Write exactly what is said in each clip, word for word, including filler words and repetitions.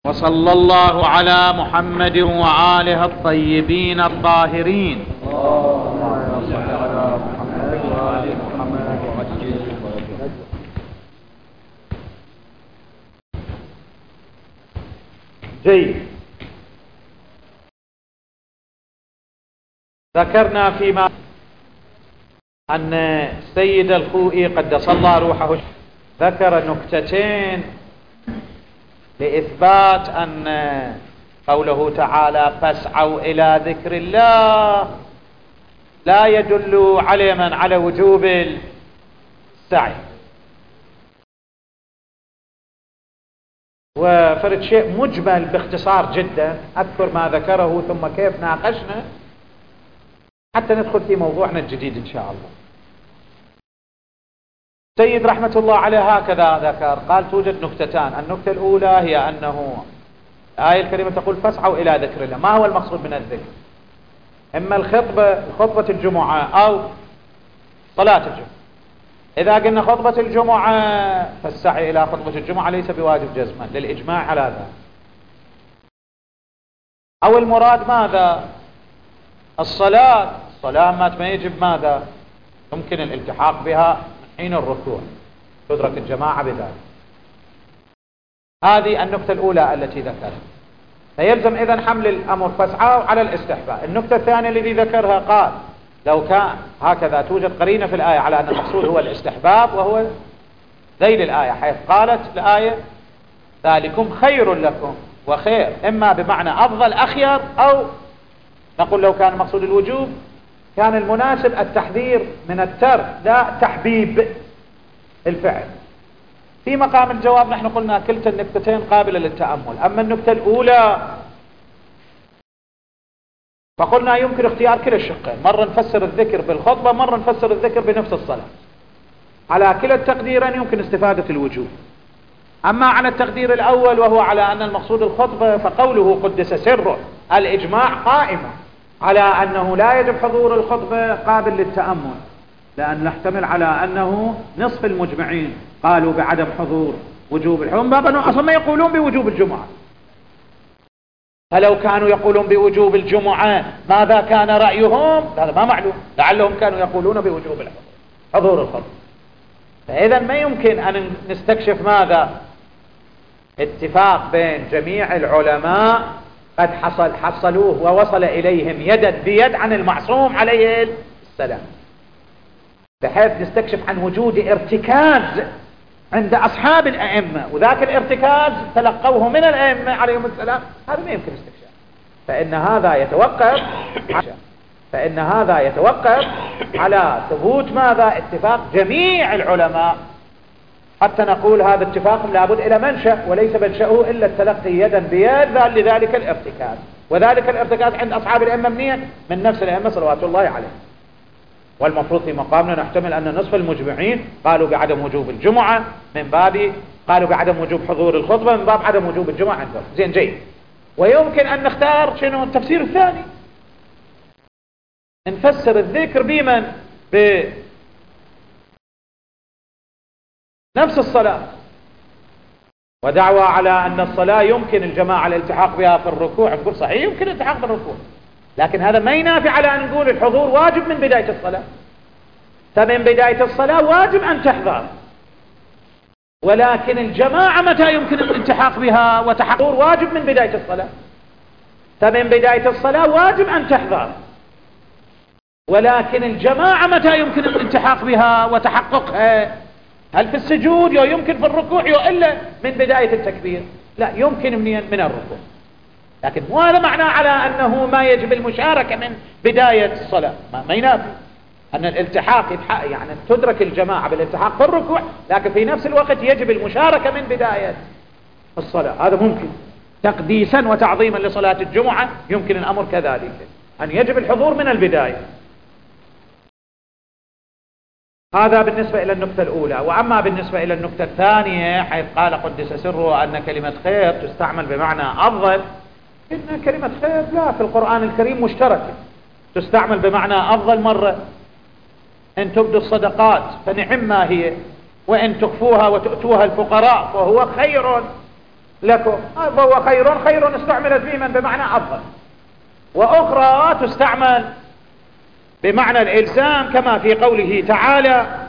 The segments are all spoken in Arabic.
وصلى الله على محمد وآله الطيبين الطاهرين. اللهم صل على محمد وآل محمد وعجل فرجه. جيد. ذكرنا فيما أن السيد الخوئي قدس الله روحه ذكر نكتتين لإثبات أن قوله تعالى فاسعوا إلى ذكر الله لا يدل علما على وجوب السعي، وفرد شيء مجمل باختصار جدا أذكر ما ذكره ثم كيف ناقشنا حتى ندخل في موضوعنا الجديد إن شاء الله. سيد رحمة الله عليه هكذا ذكر، قال توجد نكتتان. النكتة الأولى هي أنه الآية الكريمة تقول فاسعوا إلى ذكر الله. ما هو المقصود من الذكر؟ إما الخطبة خطبة الجمعة أو صلاة الجمعة. إذا قلنا خطبة الجمعة فالسعي إلى خطبة الجمعة ليس بواجب جزما للإجماع على ذلك، أو المراد ماذا؟ الصلاة. الصلاة ما يجب ماذا؟ يمكن الالتحاق بها حين الركوع، تدرك الجماعة بذلك. هذه النكتة الأولى التي ذكرها، فيلزم إذن حمل الأمر فاسعوا على الاستحباب. النكتة الثانية التي ذكرها قال لو كان هكذا توجد قرينة في الآية على أن المقصود هو الاستحباب، وهو ذيل الآية حيث قالت الآية ذلكم خير لكم، وخير إما بمعنى أفضل أخير، أو نقول لو كان مقصود الوجوب كان المناسب التحذير من الترك لا تحبيب الفعل. في مقام الجواب نحن قلنا كلتا النكتتين قابلة للتأمل. أما النكتة الأولى فقلنا يمكن اختيار كلا الشقين، مرة نفسر الذكر بالخطبة، مرة نفسر الذكر بنفس الصلاة. على كلا التقديرين يمكن استفادة الوجوب. أما على التقدير الأول وهو على أن المقصود الخطبة فقوله قدس سره الإجماع قائمة على أنه لا يجب حضور الخطبة قابل للتأمل، لأن نحتمل على أنه نصف المجمعين قالوا بعدم حضور وجوب الحكم، بابا أصلا ما يقولون بوجوب الجمعة. فلو كانوا يقولون بوجوب الجمعة ماذا كان رأيهم؟ هذا ما معلوم، لعلهم كانوا يقولون بوجوب الحضور حضور الخطبة. فإذا ما يمكن أن نستكشف ماذا؟ اتفاق بين جميع العلماء قد حصل حصلوه ووصل إليهم يدا بيد عن المعصوم عليه السلام، بحيث نستكشف عن وجود ارتكاز عند أصحاب الأئمة، وذاك الارتكاز تلقوه من الأئمة عليهم السلام. هذا ما يمكن استكشاف. فإن هذا يتوقف فإن هذا يتوقف على ثبوت ماذا؟ اتفاق جميع العلماء، حتى نقول هذا اتفاق لابد إلى منشأ، وليس منشأه إلا التلقي يدا بيد لذلك الارتكاز. وذلك الارتكاز عند أصحاب الأئمة منين؟ من نفس الأئمة صلوات الله عليهم. والمفروض في مقامنا نحتمل أن نصف المجمعين قالوا بعدم وجوب الجمعة من باب قالوا بعدم وجوب حضور الخطبة من باب عدم وجوب الجمعة عندهم. زين جيد. ويمكن أن نختار شنو التفسير الثاني، نفسر الذكر بمن؟ بنفس الصلاة، ودعوى على أن الصلاة يمكن الجماعة الالتحاق بها في الركوع. نقول صحيح يمكن الالتحاق بالركوع، لكن هذا ما ينافي على أن نقول الحضور واجب من بداية الصلاة. فمن بداية الصلاة واجب أن تحضر، ولكن الجماعة متى يمكن الالتحاق بها وتحضور واجب من بداية الصلاة. فمن بداية الصلاة واجب أن تحضر، ولكن الجماعة متى يمكن الالتحاق بها وتحققها؟ هل في السجود يو يمكن في الركوع يو إلا من بداية التكبير؟ لا، يمكن من من الركوع. لكن مو هذا معناه على أنه ما يجب المشاركة من بداية الصلاة. ما, ما ينافي أن الالتحاق يعني تدرك الجماعة بالالتحاق في الركوع، لكن في نفس الوقت يجب المشاركة من بداية الصلاة. هذا ممكن تقديسا وتعظيما لصلاة الجمعة. يمكن الأمر كذلك أن يجب الحضور من البداية. هذا بالنسبة إلى النكتة الأولى. وأما بالنسبة إلى النكتة الثانية حيث قال قدس سره أن كلمة خير تستعمل بمعنى أفضل، إن كلمة خير لا في القرآن الكريم مشتركة، تستعمل بمعنى أفضل مرة إن تبدوا الصدقات فنعم ما هي، وإن تخفوها وتؤتوها الفقراء فهو خير. لكم، فهو خير. خير استعملت فيما بمعنى أفضل، وأخرى تستعمل بمعنى الإلزام كما في قوله تعالى: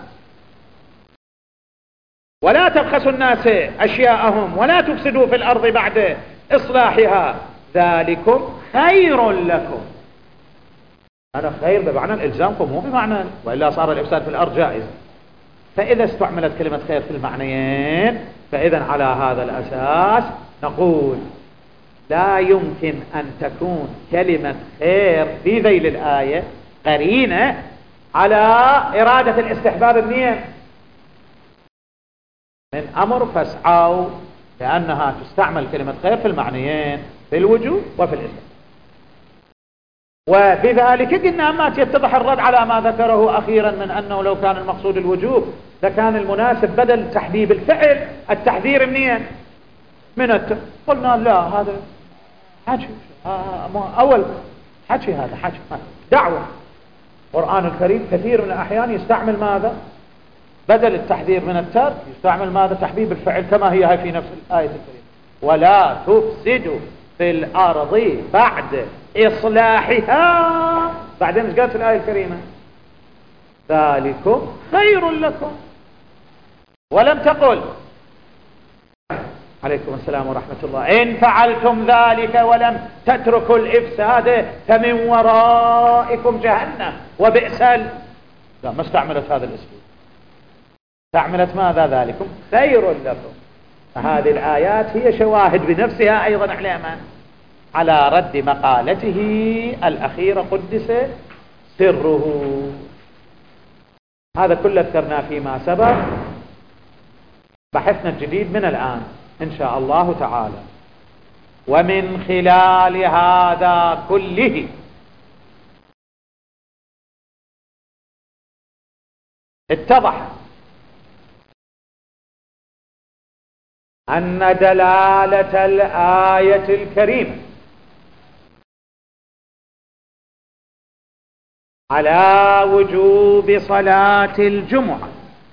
ولا تبخسوا الناس أشياءهم ولا تفسدوا في الأرض بعد إصلاحها ذلكم خير لكم. هذا خير بمعنى الإلزام مو بمعنى، وإلا صار الإفساد في الأرض جائز. فإذا استعملت كلمة خير في المعنيين، فإذا على هذا الأساس نقول لا يمكن أن تكون كلمة خير في ذيل الآية قرينة على إرادة الاستحباب منين؟ من أمر فاسعوا، لأنها تستعمل كلمة خير في المعنيين، في الوجوب وفي الاستحباب. وبذلك قلنا ما يتضح الرد على ما ذكره أخيرا من أنه لو كان المقصود الوجوب لكان المناسب بدل تحبيب الفعل التحذير منين؟ من الت... قلنا لا، هذا حكي أول حكي، هذا حكي دعوة. القرآن الكريم كثير من الأحيان يستعمل ماذا؟ بدل التحذير من الترك يستعمل ماذا؟ تحبيب الفعل، كما هي في نفس الآية الكريمة: ولا تفسدوا في الأرض بعد إصلاحها. بعدين ايش قالت في الآية الكريمة؟ ذلكم خير لكم. ولم تقل عليكم السلام ورحمة الله إن فعلتم ذلك ولم تتركوا الإفساد فمن ورائكم جهنم وبئس ال... لا، ما استعملت هذا الاسلوب، استعملت ماذا؟ ذلكم خير لكم. فهذه الآيات هي شواهد بنفسها أيضا على من؟ على رد مقالته الأخيرة قدس سره. هذا كله ذكرناه فيما سبق. بحثنا الجديد من الآن إن شاء الله تعالى. ومن خلال هذا كله اتضح أن دلالة الآية الكريمة على وجوب صلاة الجمعة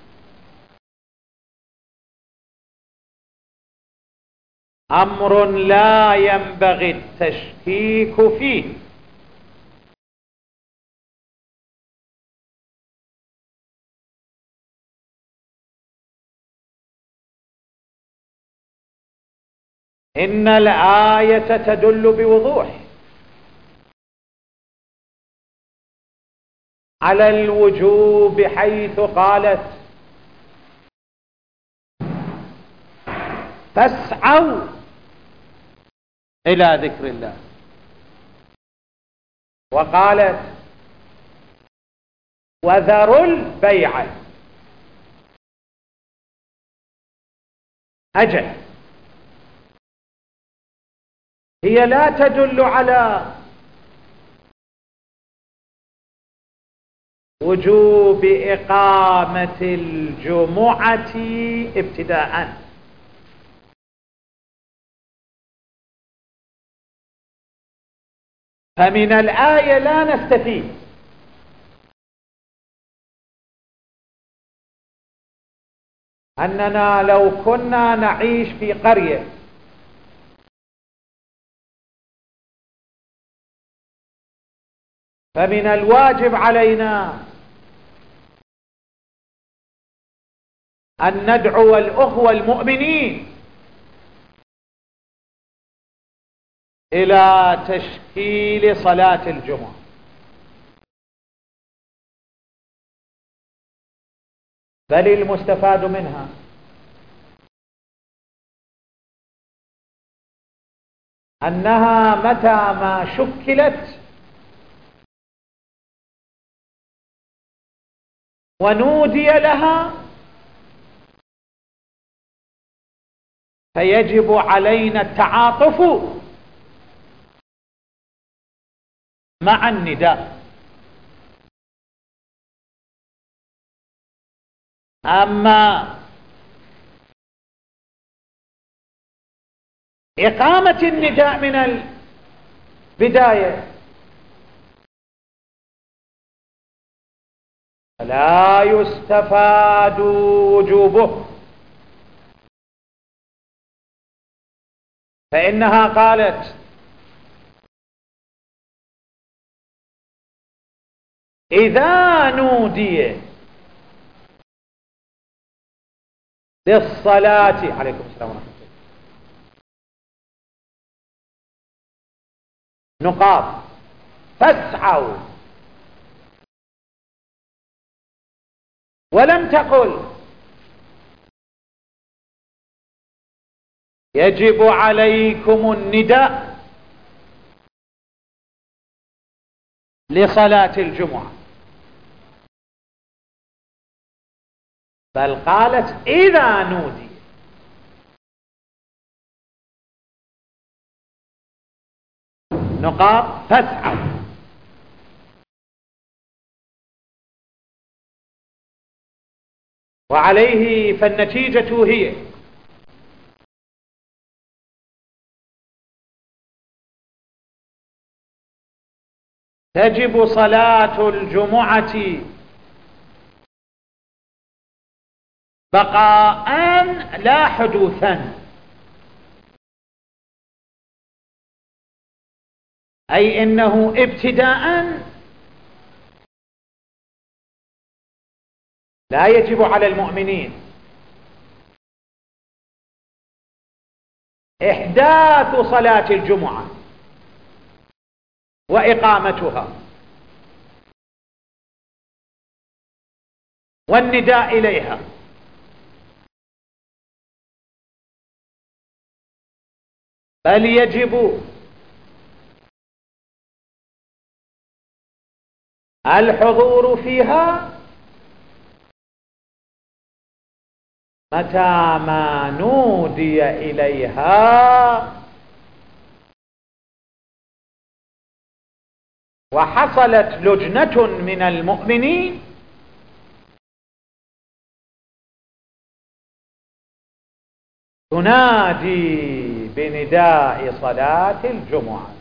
أمر لا ينبغي التشكيك فيه، إن الآية تدل بوضوح على الوجوب حيث قالت: فاسعوا إلى ذكر الله، وقالت: وذروا البيع. أجل، هي لا تدل على وجوب إقامة الجمعة ابتداءً، فمن الآية لا نستفيد أننا لو كنا نعيش في قرية فمن الواجب علينا أن ندعو الأخوة المؤمنين إلى تشكيل صلاة الجمعة. بل المستفاد منها أنها متى ما شكلت ونودي لها فيجب علينا التعاطف مع النداء. أما إقامة النداء من البداية لا يستفاد وجوبه، فإنها قالت إذا نودي للصلاة عليكم السلام ورحمة الله نقاط فاسعوا، ولم تقل يجب عليكم النداء لصلاة الجمعة، بل قالت إذا نودي. نقاط فاسعوا. وعليه فالنتيجة هي تجب صلاة الجمعة بقاء لا حدوثا، أي إنه ابتداء لا يجب على المؤمنين إحداث صلاة الجمعة وإقامتها والنداء إليها، بل يجب الحضور فيها متى ما نودي إليها وحصلت لجنة من المؤمنين تنادي بنداء صلاة الجمعة.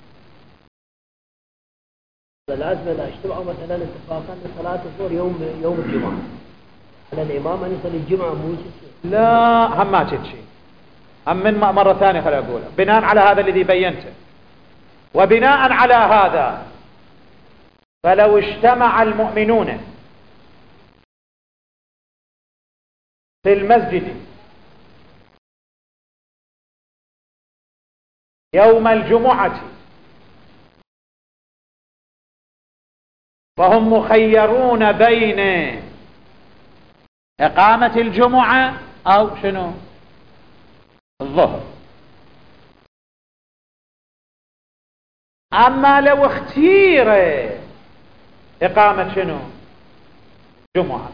لازم إذا اجتمعوا مثلا اتفاقا لصلاة الظهر يوم يوم الجمعة على الإمام أن يصلي الجمعة مو لا، هم ما تجي هم من مرة ثانية خلي أقول بناء على هذا الذي بينته، وبناء على هذا فلو اجتمع المؤمنون في المسجد يوم الجمعة فهم مخيرون بين إقامة الجمعة أو شنو الظهر. أما لو اختير إقامة شنو جمعة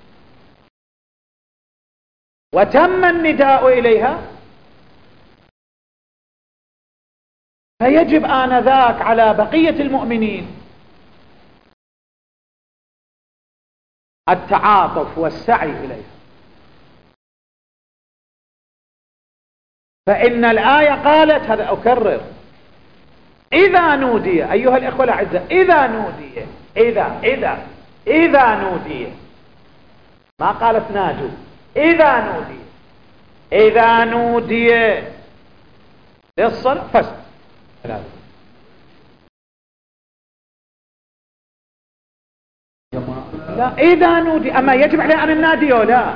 وتم النداء إليها فيجب آنذاك على بقية المؤمنين التعاطف والسعي إليها، فإن الآية قالت هذا أكرر إذا نودي أيها الإخوة الأعزاء، إذا نودي إذا إذا إذا نودي، ما قالت نادوا، إذا نودي إذا نودي للصلاة فاسعوا. لا إذا نودي، أما يجب عليه أن النادي أو لا.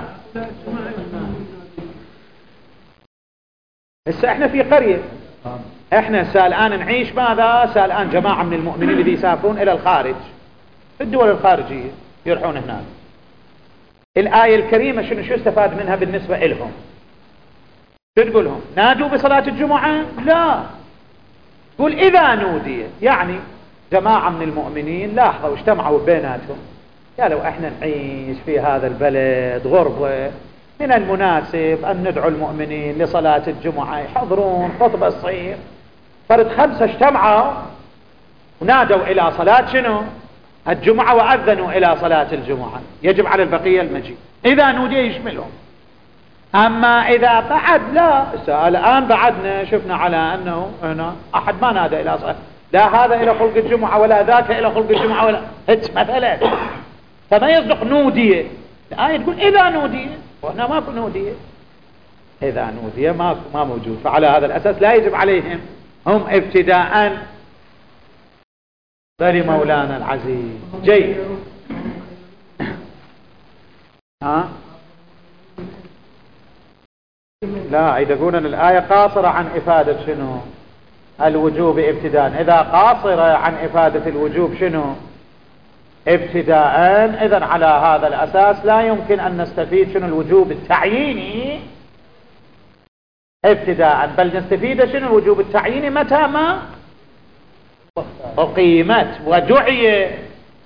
هسه احنا في قرية، احنا الآن نعيش ماذا؟ الآن جماعة من المؤمنين اللي بيسافرون إلى الخارج في الدول الخارجية يروحون هناك. الآية الكريمة شنو شو استفاد منها بالنسبة إلهم؟ شو تقول لهم؟ نادوا بصلاة الجمعة؟ لا، تقول إذا نودي، يعني جماعة من المؤمنين لاحظوا اجتمعوا بيناتهم قالوا احنا نعيش في هذا البلد غربة، من المناسب أن ندعو المؤمنين لصلاة الجمعة يحضرون خطبة تصير. فرد خمسة اجتمعوا ونادوا إلى صلاة شنو الجمعة وأذنوا إلى صلاة الجمعة، يجب على البقية المجيء. إذا نودي يشملهم. أما إذا بعد لا، الآن بعدنا شفنا على أنه هنا أحد ما نادى إلى صلاة، لا هذا إلى خلق الجمعة ولا ذاك إلى خلق الجمعة ولا هتش مثلا، فما يصدق نودية. الآية تقول إذا نودية وهنا ماكو نودية. إذا نودي ما ما موجود، فعلى هذا الأساس لا يجب عليهم هم ابتداء. بل مولانا العزيز جيد. ها لا يقولون الآية قاصرة عن إفادة شنو؟ الوجوب ابتداء. إذا قاصرة عن إفادة الوجوب شنو؟ ابتداء، إذن على هذا الأساس لا يمكن أن نستفيد شنو الوجوب التعييني ابتداء، بل نستفيد شنو الوجوب التعييني متى ما أقيمت ودعي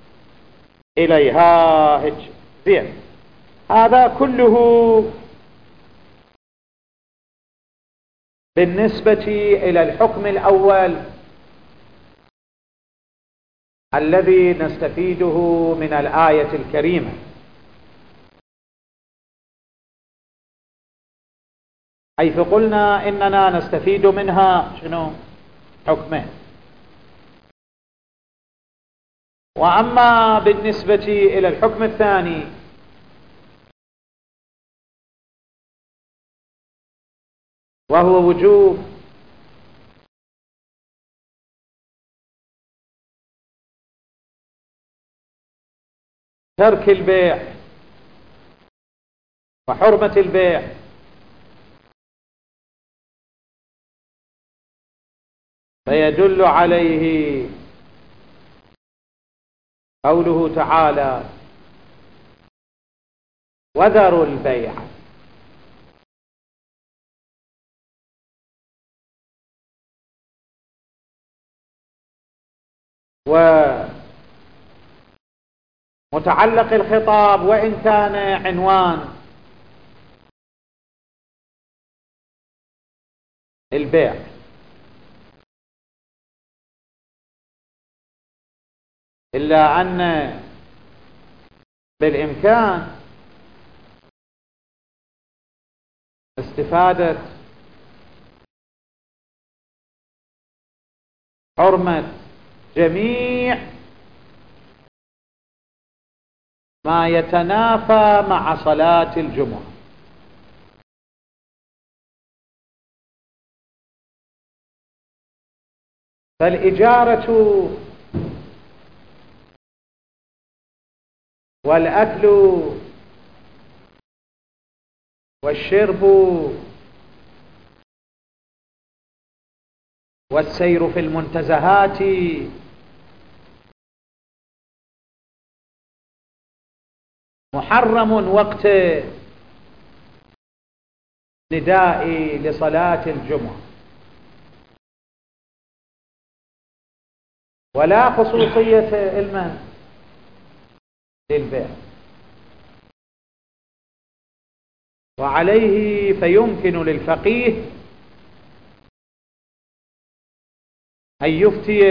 إليها. زين، هذا كله بالنسبة إلى الحكم الأول الذي نستفيده من الآية الكريمة. حيث قلنا إننا نستفيد منها شنو؟ حكمين. وأما بالنسبة إلى الحكم الثاني وهو وجوب ترك البيع وحرمة البيع، فيدل عليه قوله تعالى وذروا البيع. ومتعلق الخطاب وإن كان عنوان البيع، إلا أن بالإمكان استفادة حرمة جميع ما يتنافى مع صلاة الجمعة. فالإجارة والأكل والشرب والسير في المنتزهات محرم وقت نداء لصلاة الجمعة، ولا خصوصية المن للبيع. وعليه فيمكن للفقيه أن يفتي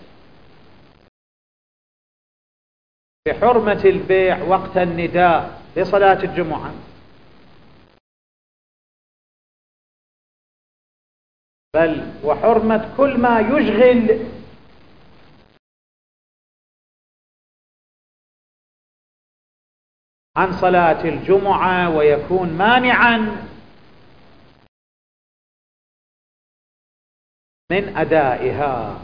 بحرمة البيع وقت النداء لصلاة الجمعة، بل وحرمة كل ما يشغل عن صلاة الجمعة ويكون مانعا من أدائها.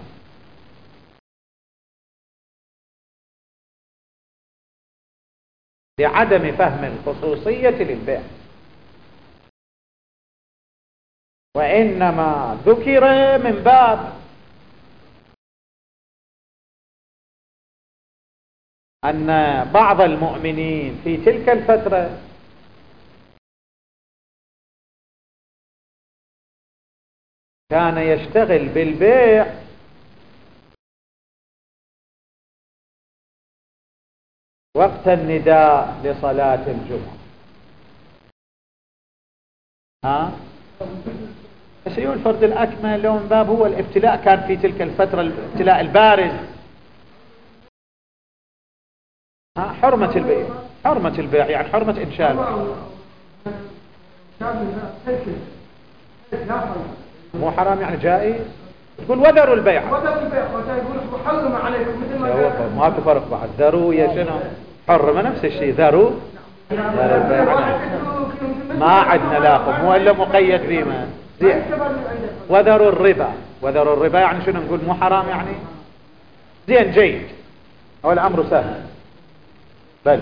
لعدم فهم الخصوصية للبيع، وإنما ذكر من باب أن بعض المؤمنين في تلك الفترة كان يشتغل بالبيع وقت النداء لصلاة الجمعة. ها بس يقول الفرد الأكمل لو من باب هو الابتلاء كان في تلك الفترة الابتلاء البارز. ها حرمة البيع، حرمة البيع يعني حرمة إنشاء. مو حرام يعني جائز. تقول وذروا البيع، وذروا البيع وتقول محرم عليكم مثل ما ما في فرق بعد. ذروا يا شنو حرمة نفس الشيء. ذروا ما عندنا لاكم مو إلا مقيد فيما زين. وذروا الربا، وذروا الربا يعني شنو نقول؟ مو حرام يعني. زين جيد، هو الأمر سهل. بل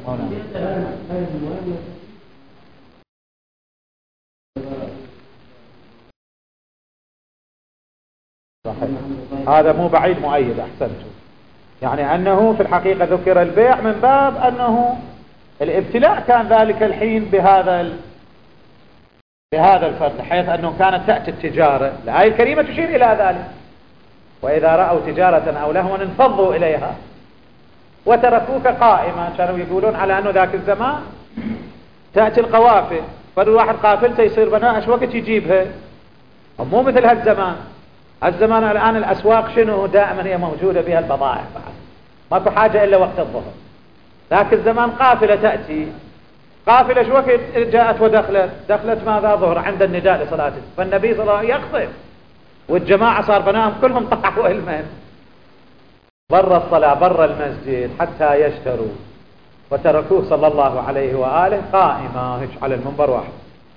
صحيح، هذا مو بعيد مؤيد. أحسنتم، يعني أنه في الحقيقة ذكر البيع من باب أنه الابتلاء كان ذلك الحين بهذا ال... بهذا الفرد، حيث أنه كانت تأتي التجارة. الآية الكريمة تشير إلى ذلك: وإذا رأوا تجارة أو لهوا انفضوا إليها وتركوك قائما. كانوا يقولون على أنه ذاك الزمان تأتي القوافل، فالواحد قافلته يصير بناء وقت يجيبها، مو مثل هالزمان. الزمان الآن الأسواق شنو؟ دائما هي موجودة بها البضائع، بعد ماكو حاجة إلا وقت الظهر. ذاك الزمان قافلة تأتي، قافلة شو وقت جاءت ودخلت؟ دخلت ماذا؟ ظهر، عند النداء لصلاة. فالنبي صلى الله عليه وسلم يخطب، والجماعة صار بناهم كلهم طلعوا المن برا الصلاة برا المسجد حتى يشتروا، وتركوه صلى الله عليه وآله قائما هيك على المنبر واحد.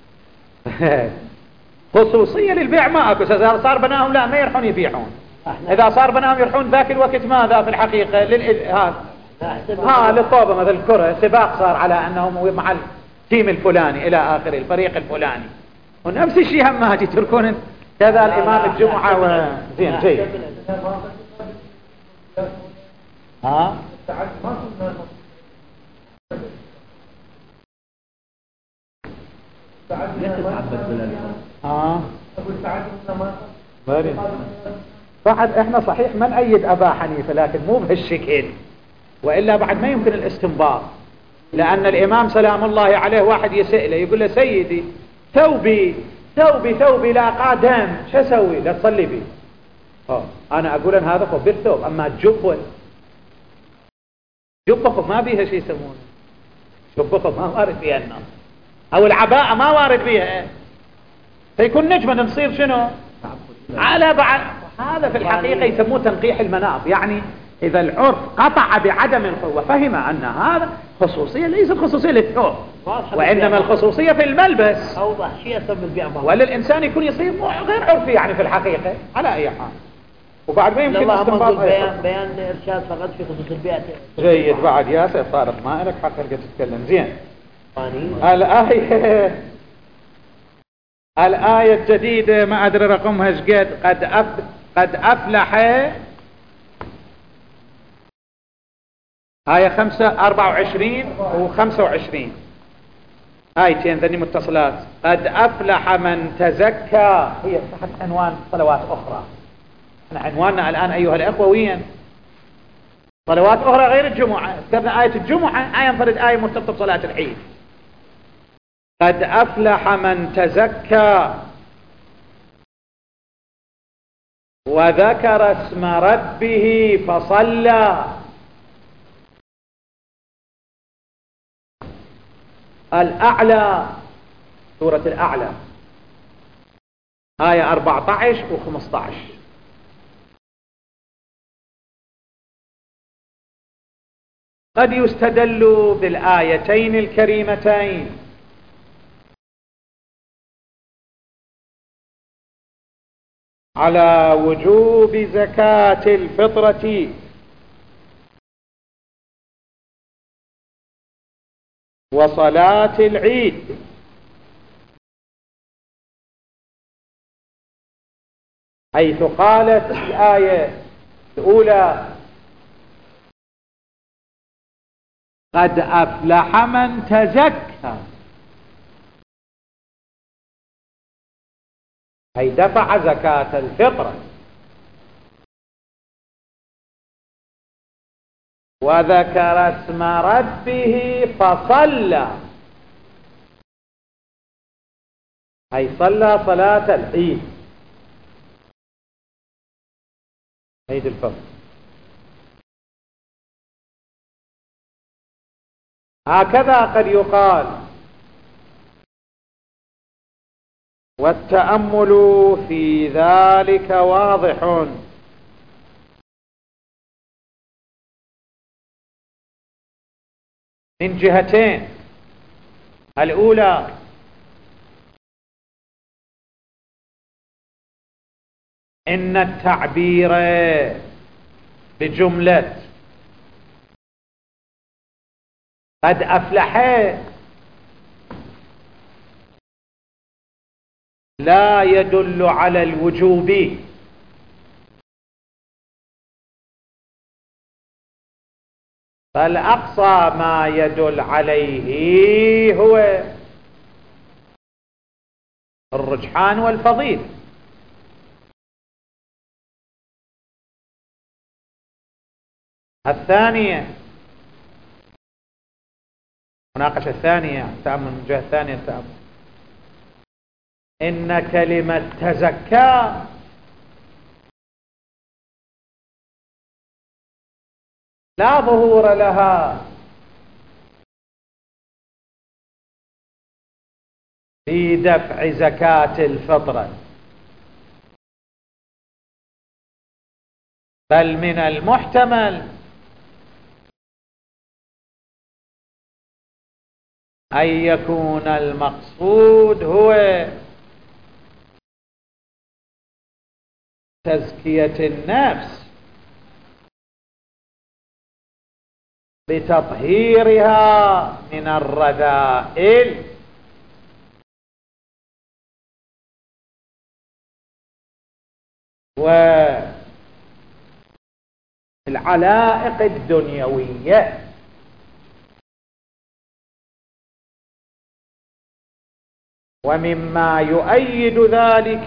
خصوصية للبيع ما اكو. صار بناهم لا ما يرحون يبيعون. اذا صار بناهم يرحون ذاك الوقت ماذا في الحقيقة؟ لل هذا ها للطوبة مثل الكرة، سباق صار على انهم مع التيم الفلاني الى اخره، الفريق الفلاني. ونفس الشيء هم هاتي تركون كذا الامام الجمعة و... زين جيد. ها ها بعد احنا صحيح ما نأيد ابا حنيفة، لكن مو بهالشكل، والا بعد ما يمكن الاستنباط. لان الامام سلام الله عليه واحد يسأله يقول له: سيدي ثوبي ثوبي ثوبي لا قادم، شو اسوي؟ لا تصلي بي. اه انا اقول ان هذا خبر ثوب، اما الجبه جبه ما بيها شيء يسمونه جبه، ما وارد بيها النص، او العباءة ما وارد بيها، فيكون نجمة نصير شنو على بعض. هذا في الحقيقة يسموه تنقيح المناط. يعني إذا العرف قطع بعدم القوة فهم أن هذا خصوصية ليست خصوصية للثوب، وإنما الخصوصية في الملبس. أوضح شيء يسمى البيع، ولا الإنسان يكون يصير غير عرفي يعني في الحقيقة على أي حال. وبعد ما يمكن استنباط بيان, بيان إرشاد فقط في خصوص البيع. جيد. بعد يا سيد طارق ما لك حق تتكلم. زين. الآية الآية الجديدة ما أدري رقمها شقد. قد أف قد أفلح، آية خمسة أربعة وعشرين وخمسة وعشرين، آيتين ذني متصلات. قد أفلح من تزكى، هي تحت عنوان صلوات أخرى. احنا عنواننا الآن أيها الأخوة وين؟ صلوات أخرى غير الجمعة. ذكرنا آية الجمعة، آية انفرد آية مرتبطة بصلاة العيد. قد أفلح من تزكى وذكر اسم ربه فصلى. الأعلى، سورة الأعلى، آية أربعة عشر وخمسة عشر. قد يستدل بالآيتين الكريمتين على وجوب زكاة الفطرة وصلاة العيد، حيث قالت الآية الأولى: قد أفلح من تزكى، أي دفع زكاة الفطرة. وذكر اسم ربه فصلى، أي صلى صلاة العيد، عيد الفطر. هكذا قد يقال. والتأمل في ذلك واضح من جهتين. الأولى إن التعبير بجملة قد أفلح لا يدل على الوجوب، بل أقصى ما يدل عليه هو الرجحان والفضيل. الثانية، المناقشة الثانية، تأمل من جهة ثانية التأمل، إن كلمة تزكى لا ظهور لها في دفع زكاة الفطرة، بل من المحتمل أن يكون المقصود هو تزكية النفس بتطهيرها من الرذائل والعلائق الدنيوية. ومما يؤيد ذلك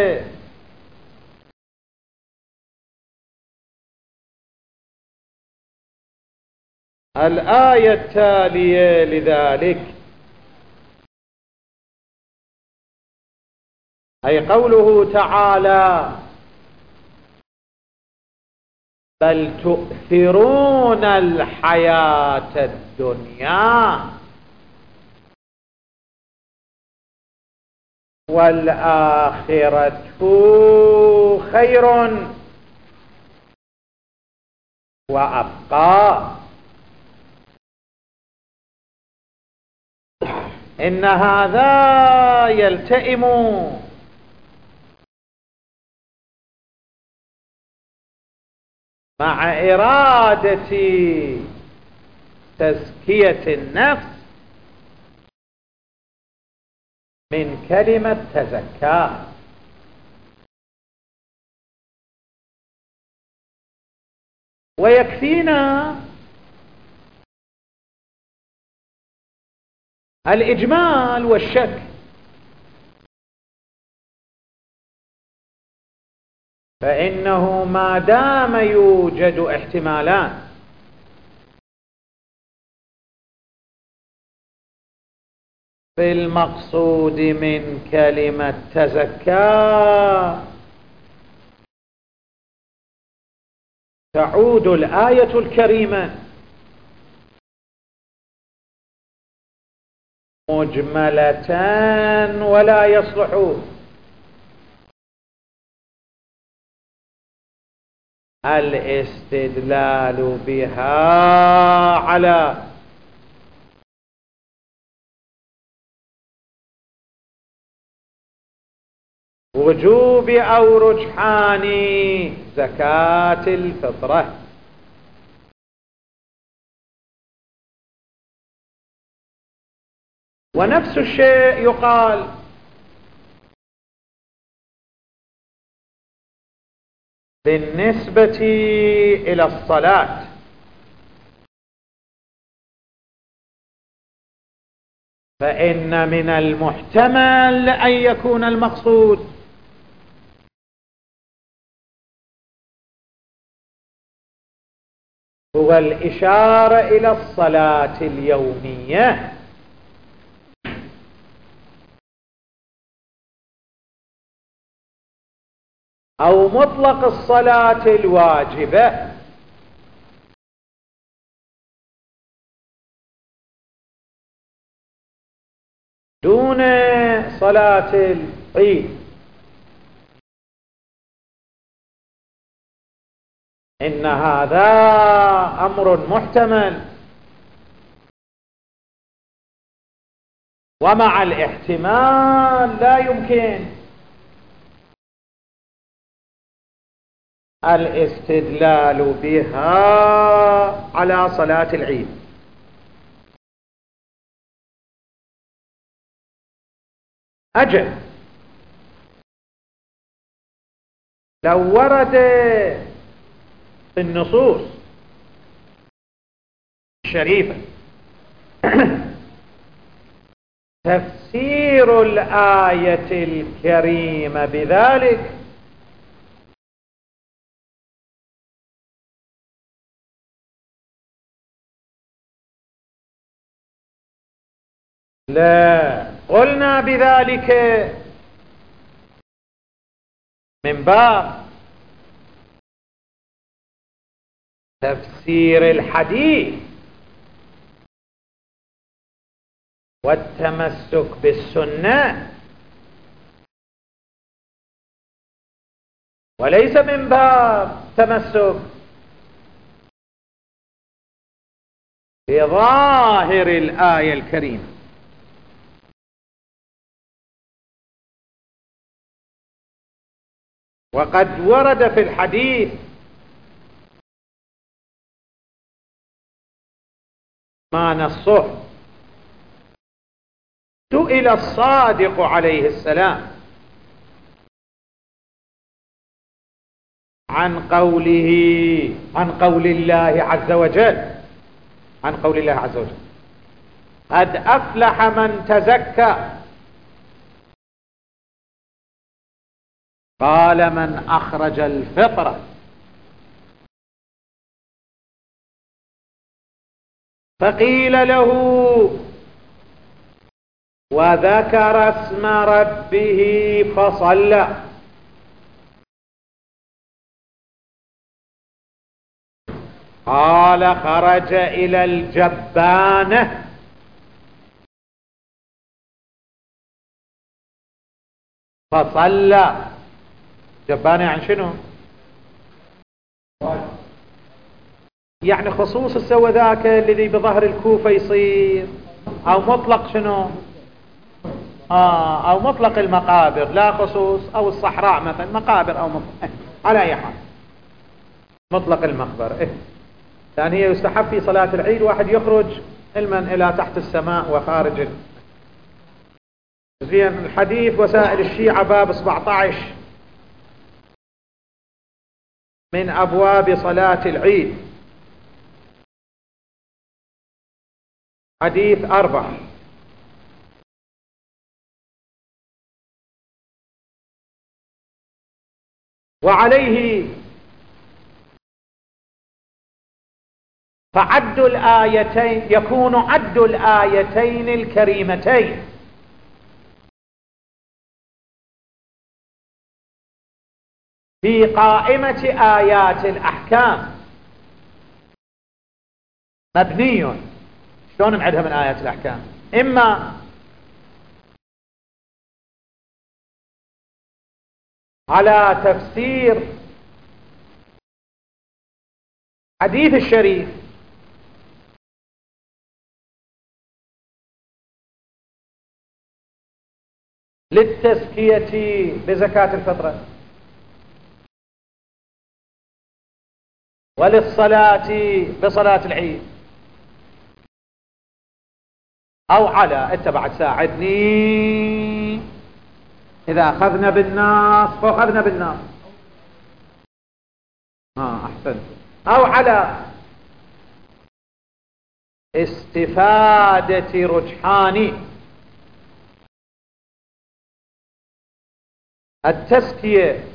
الآية التالية لذلك، أي قوله تعالى: بل تؤثرون الحياة الدنيا والآخرة خير وأبقى. إن هذا يلتئم مع إرادة تزكية النفس من كلمة تزكى. ويكفينا الإجمال والشك، فإنه ما دام يوجد احتمالان في المقصود من كلمة تزكى، تعود الآية الكريمة مجملة ولا يصلح الاستدلال بها على وجوب أو رجحان زكاة الفطرة. ونفس الشيء يقال بالنسبة إلى الصلاة، فإن من المحتمل أن يكون المقصود هو الإشارة إلى الصلاة اليومية، أو مطلق الصلاة الواجبة، دون صلاة العيد. إن هذا أمر محتمل ومع الاحتمال لا يمكن الاستدلال بها على صلاة العيد. أجل لو ورد في النصوص الشريفة تفسير الآية الكريمة بذلك لا قلنا بذلك من باب تفسير الحديث والتمسك بالسنة، وليس من باب تمسك بظاهر الآية الكريمة. وقد ورد في الحديث ما نصه. سئل الصادق عليه السلام عن قوله عن قول الله عز وجل عن قول الله عز وجل قد أفلح من تزكى، قال من أخرج الفطرة، فقيل له وذكر اسم ربه فصلى، قال خرج إلى الجبانة فصلى. جبانة يعني شنو؟ يعني خصوص السوى ذاك الذي بظهر الكوفة يصير، أو مطلق شنو؟ آه أو مطلق المقابر لا خصوص، أو الصحراء مثلا مقابر أو مطلق. على أي حال مطلق المقبرة إيه؟ لأن هي يستحب في صلاة العيد واحد يخرج علما إلى تحت السماء وخارج. زين. الحديث وسائل الشيعة باب سبعة عشر من أبواب صلاة العيد. حديث أربعة. وعليه فعد الآيتين يكون عد الآيتين الكريمتين في قائمة آيات الأحكام مبني. شلون نعدها من آيات الأحكام؟ إما على تفسير حديث الشريف للتزكية بزكاة الفطرة، وللصلاة بصلاة العيد، أو على أنت بعد ساعدني إذا أخذنا بالناس فأخذنا بالناس آه أحسنت، أو على استفادة رجحان التزكية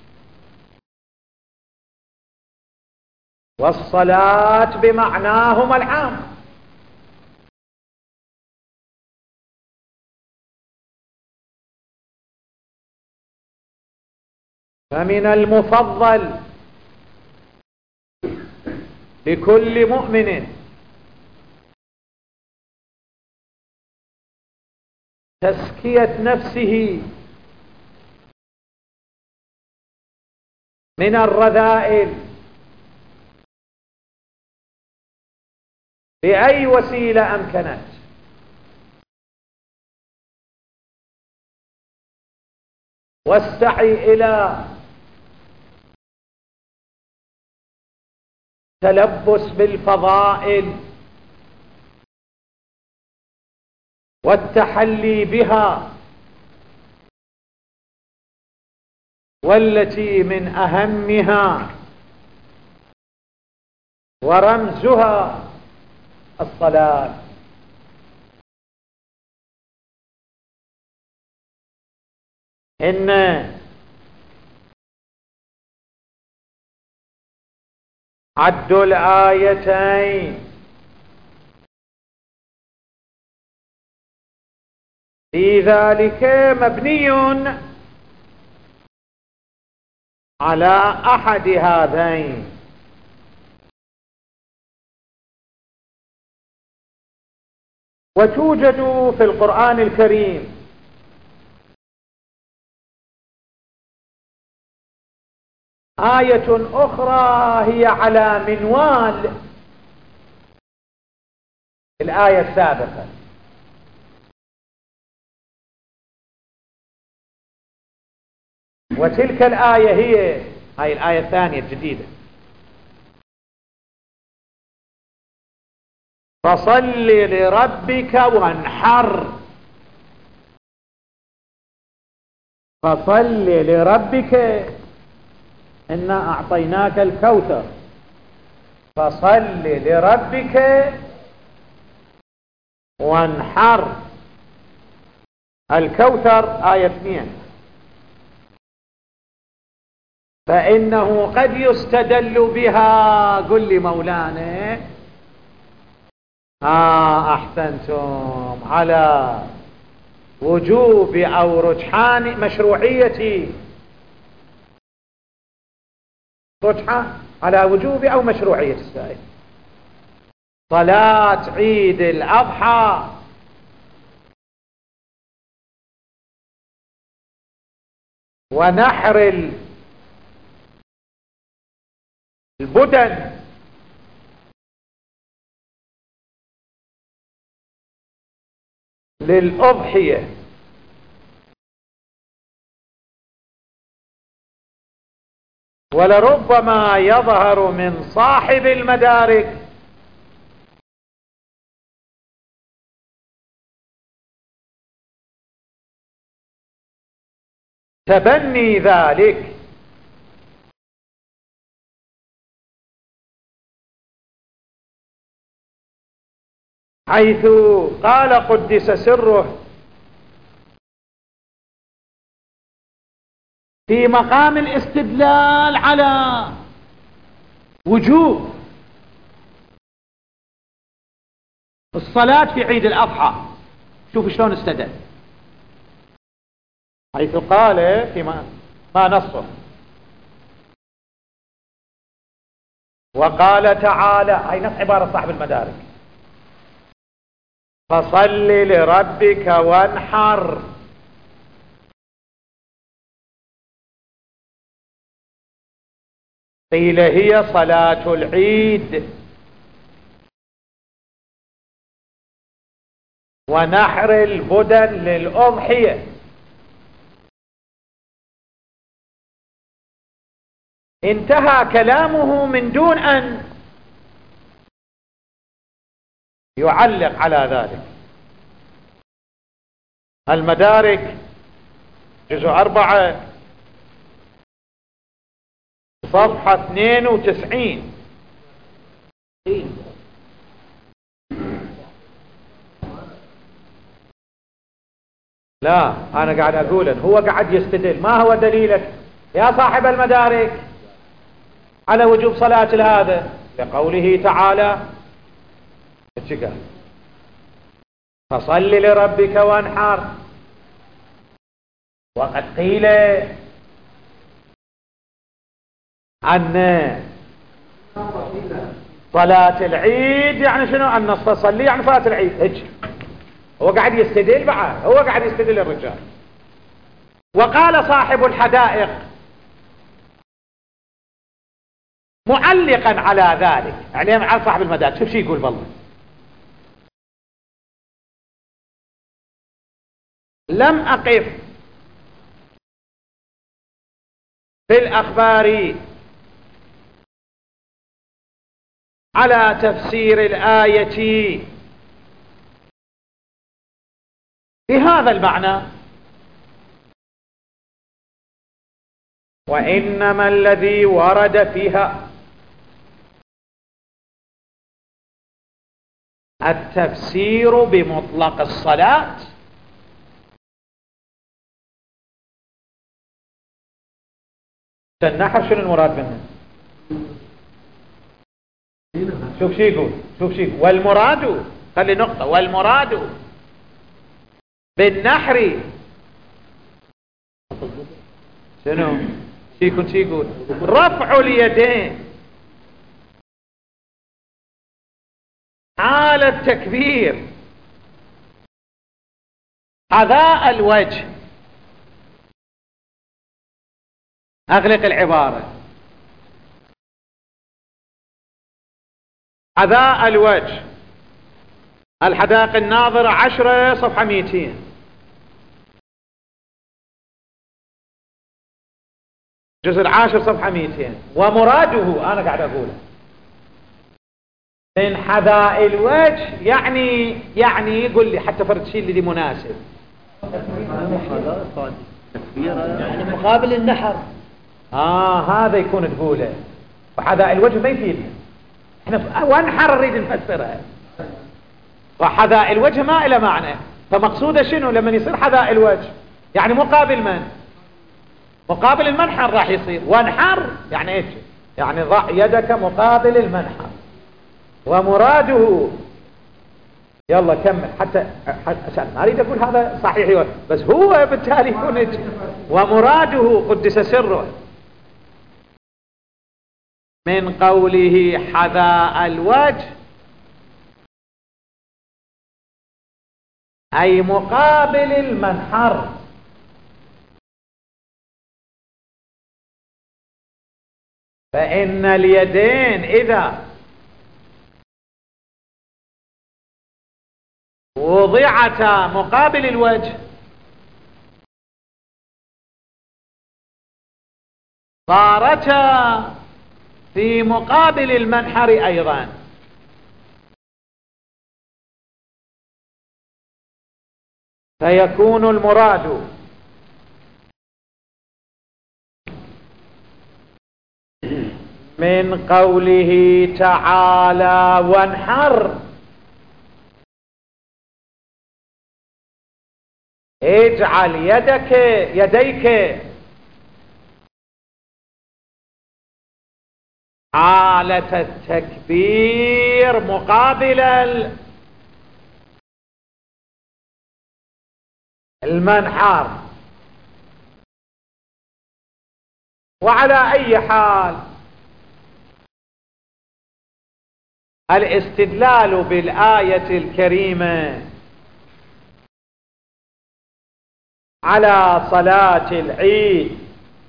والصلاة بمعناهما العام. فمن المفضل لكل مؤمن تزكية نفسه من الرذائل بأي وسيلة أمكنت، والسعي إلى تلبس بالفضائل والتحلي بها، والتي من أهمها ورمزها الصلاة. إن عد الآيتين في ذلك مبني على أحد هذين، وتوجد في القرآن الكريم آية أخرى هي على منوال الآية السابقة، وتلك الآية هي هاي الآية الثانية الجديدة: فصل لربك وانحر. فصل لربك، إنا أعطيناك الكوثر، فصل لربك وانحر. الكوثر آية اثنين. فإنه قد يستدل بها، قل لي مولانا. آه أحسنتم، على وجوب أو رجحان مشروعية، رجحة على وجوب أو مشروعية السائل صلاة عيد الأضحى ونحر البدن للأضحية، ولربما يظهر من صاحب المدارك تبني ذلك، حيث قال قدس سره في مقام الاستدلال على وجوب الصلاة في عيد الأضحى. شوف شلون استدل، حيث قال فيما ما نصه: وقال تعالى، هاي نص عبارة صاحب المدارك: فصل لربك وانحر. قيل هي صلاة العيد، ونحر البدن للأضحية. انتهى كلامه من دون أن يعلق على ذلك. المدارك جزء أربعة صفحة اثنين وتسعين. لا، أنا قاعد أقول هو قاعد يستدل. ما هو دليلك يا صاحب المدارك على وجوب صلاة هذا؟ لقوله تعالى: فصل لربك وانحر. وقد قيل أن صلاة العيد يعني شنو؟ أن تصلي يعني صلاة العيد. هيك هو قاعد يستدل بعد، هو قاعد يستدل الرجال. وقال صاحب الحدائق معلقا على ذلك، يعني على صاحب المدارك، شوف شي يقول: بالله لم أقف في الأخبار على تفسير الآية بهذا المعنى. وإنما الذي ورد فيها التفسير بمطلق الصلاة. النحر شنو المراد منه؟ شوف شي يقول، شوف شي يقول. والمراد، خلي نقطة، والمراد بالنحر شنو؟ شي يكون شي يقول رفع اليدين حال التكبير، حذاء الوجه. أغلق العبارة. حذاء الوجه، الحدائق الناظرة عشرة صفحة مئتين. الجزء العاشر صفحة مئتين. ومراده أنا قاعد أقوله من حذاء الوجه يعني يعني يقول لي حتى فرد شيء اللي مناسب يعني مقابل النحر. آه هذا يكون تقوله. وحذاء الوجه ما يفيدنا احنا وانحر نريد نفسرها. وحذاء الوجه ما إلى معنى. فمقصوده شنو لما يصير حذاء الوجه؟ يعني مقابل من؟ مقابل المنحر راح يصير. وانحر يعني ايش؟ يعني ضع يدك مقابل المنحر. ومراده يلا كمل حتى حتى ما اريد اقول هذا صحيح بس هو بالتالي يكون. ومراده قدس سره من قوله حذاء الوجه أي مقابل المنحر. فإن اليدين إذا وضعتا مقابل الوجه صارتا في مقابل المنحر أيضا. فيكون المراد من قوله تعالى وانحر اجعل يدك يديك حالة التكبير مقابل المنحر. وعلى أي حال الاستدلال بالآية الكريمة على صلاة العيد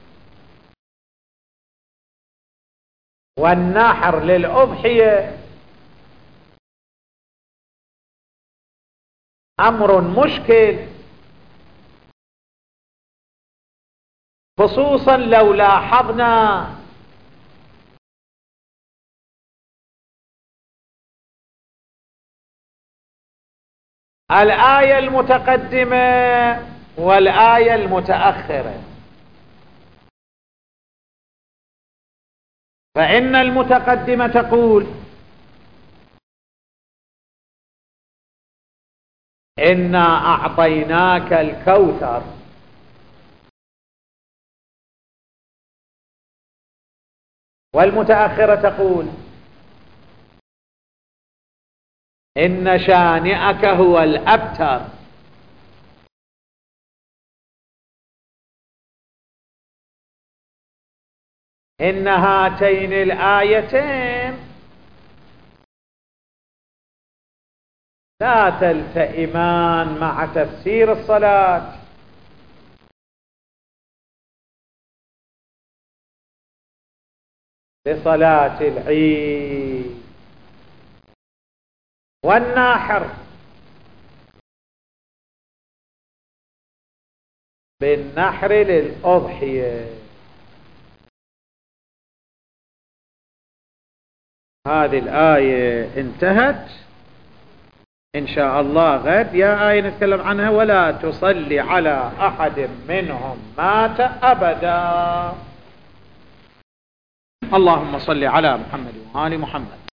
والنحر للأضحية أمر مشكل، خصوصا لو لاحظنا الآية المتقدمة والآية المتأخرة. فإن المتقدمة تقول إنا أعطيناك الكوثر، والمتأخرة تقول إن شانئك هو الأبتر. إن هاتين الآيتين لا تلتئمان مع تفسير الصلاة. لصلاة العيد والنحر بالنحر للأضحية. هذه الآية انتهت. إن شاء الله غد يا آية نتكلم عنها: ولا تصلي على أحد منهم مات أبدا. اللهم صل على محمد وآل محمد.